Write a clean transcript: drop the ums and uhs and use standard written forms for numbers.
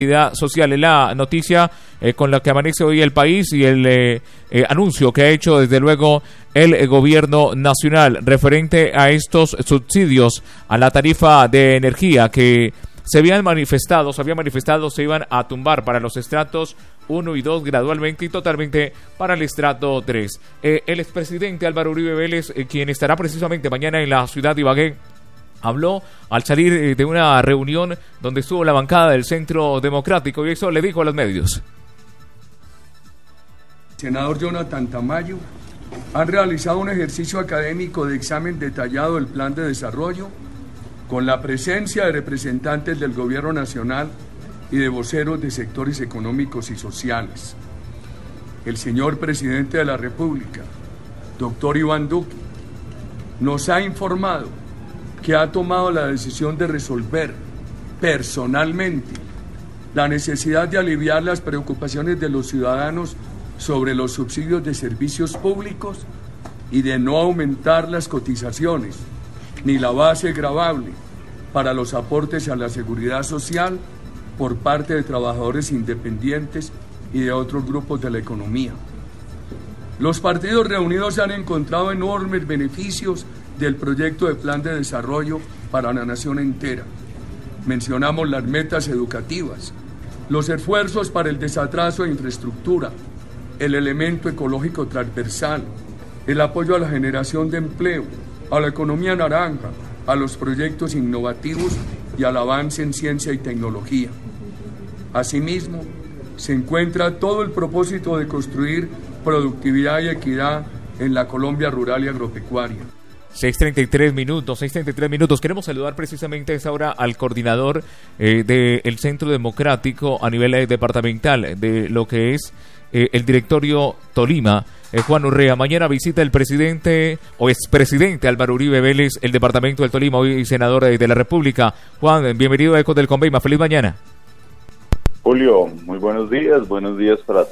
social. Es la noticia con la que amanece hoy el país y el anuncio que ha hecho desde luego el gobierno nacional referente a estos subsidios a la tarifa de energía que se había manifestado, se iban a tumbar para los estratos 1 y 2 gradualmente y totalmente para el estrato 3. El expresidente Álvaro Uribe Vélez, quien estará precisamente mañana en la ciudad de Ibagué, habló al salir de una reunión donde estuvo la bancada del Centro Democrático y eso le dijo a los medios. Senador Jonathan Tamayo, han realizado un ejercicio académico de examen detallado del plan de desarrollo con la presencia de representantes del Gobierno Nacional y de voceros de sectores económicos y sociales. El señor Presidente de la República, doctor Iván Duque, nos ha informado que ha tomado la decisión de resolver personalmente la necesidad de aliviar las preocupaciones de los ciudadanos sobre los subsidios de servicios públicos y de no aumentar las cotizaciones ni la base gravable para los aportes a la seguridad social por parte de trabajadores independientes y de otros grupos de la economía. Los partidos reunidos han encontrado enormes beneficios del proyecto de plan de desarrollo para la nación entera. Mencionamos las metas educativas, los esfuerzos para el desatraso de infraestructura, el elemento ecológico transversal, el apoyo a la generación de empleo, a la economía naranja, a los proyectos innovativos y al avance en ciencia y tecnología. Asimismo, se encuentra todo el propósito de construir productividad y equidad en la Colombia rural y agropecuaria. 6:33 minutos. Queremos saludar precisamente a esta hora al coordinador del Centro Democrático a nivel departamental de lo que es el directorio Tolima, Juan Urrea. Mañana visita el presidente o expresidente Álvaro Uribe Vélez el departamento del Tolima, hoy senador de la República. Juan, bienvenido a Ecos del Conveima, feliz mañana. Julio, muy buenos días para todos.